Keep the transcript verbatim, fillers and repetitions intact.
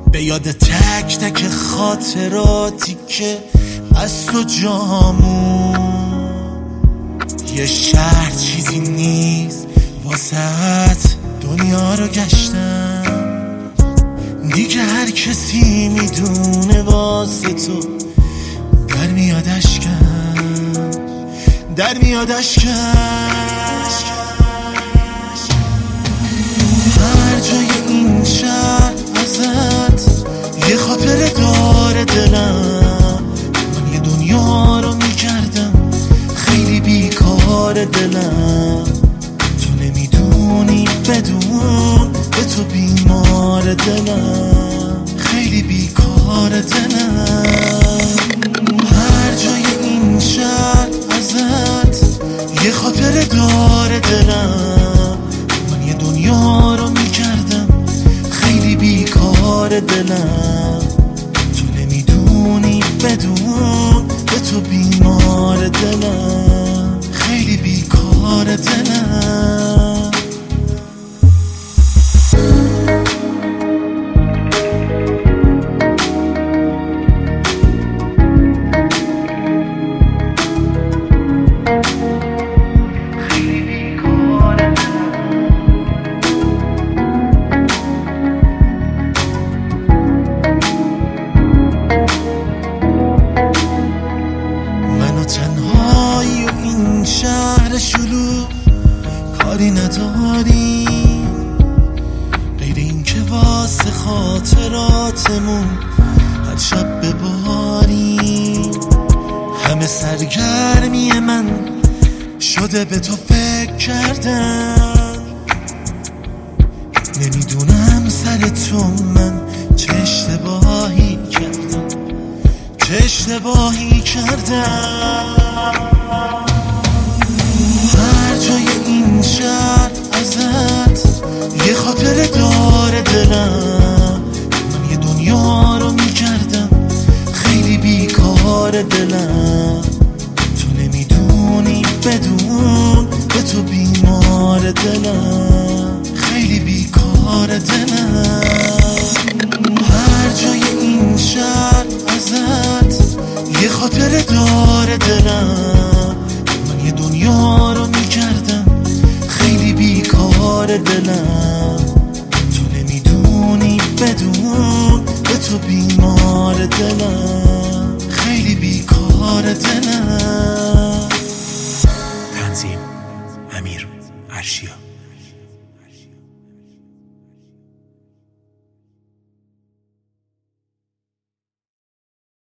به یاد تک تک خاطراتی که از تو جامون. یه شهر چیزی نیست واسهت، دنیا رو گشتم دیگه، هر کسی میدونه واسه تو در میادش کن، در میادش کن. هر جای این شهر ازت یه خاطره داره دلم، من یه دنیا رو میکردم خیلی بیکار دلم. تو نمیدونی بدون به تو بیمار دلم، خیلی بیکار دلم. هر جای این شهر ازت یه خاطره داره دلم، من یه دنیا رو میکردم خیلی بیکار دلم. تو نمیدونی بدون به تو بیمار دلم، خیلی بیکار دلم. تنهایی و این شهر شلوغ کاری نداری غیر این که واسه خاطراتمون هر شب بباری. همه سرگرمی من شده به تو فکر کردن، نمیدونم سر تو من چه اشتباهی کردم، چه اشتباهی کردم. هر جای این شهر ازت یه خاطره داره دلم، من یه دنیا رو میکردم خیلی بیکار دلم. تو نمیدونی بدون به تو بیمار دلم، خیلی بیکار دلم. هر جای این شهر ازت یه خاطره داره دلم، من یه دنیا رو میکردم خیلی بیکار دلم. تو نمیدونی بدون به تو بیمار دلم، خیلی بیکار دلم. تنظیم امیر عرشیا.